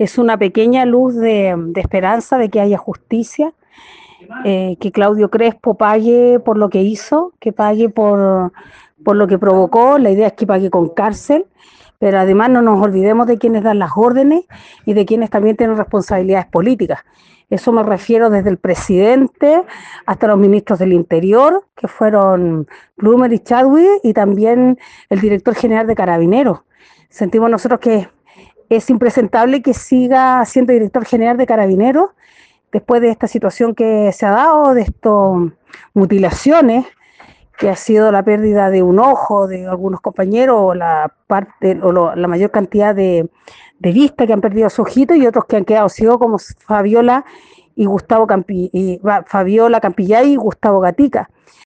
es una pequeña luz de esperanza de que haya justicia, que Claudio Crespo pague por lo que hizo, que pague por lo que provocó. La idea es que pague con cárcel, pero además no nos olvidemos de quienes dan las órdenes y de quienes también tienen responsabilidades políticas. Eso me refiero desde el presidente hasta los ministros del Interior, que fueron Plumer y Chadwick, y también el director general de Carabineros. Sentimos nosotros que es impresentable que siga siendo director general de Carabineros después de esta situación que se ha dado, de estas mutilaciones, que ha sido la pérdida de un ojo de algunos compañeros, o la mayor cantidad de vista que han perdido su ojito, y otros que han quedado ciegos, como Fabiola y Gustavo Fabiola Campillay y Gustavo Gatica.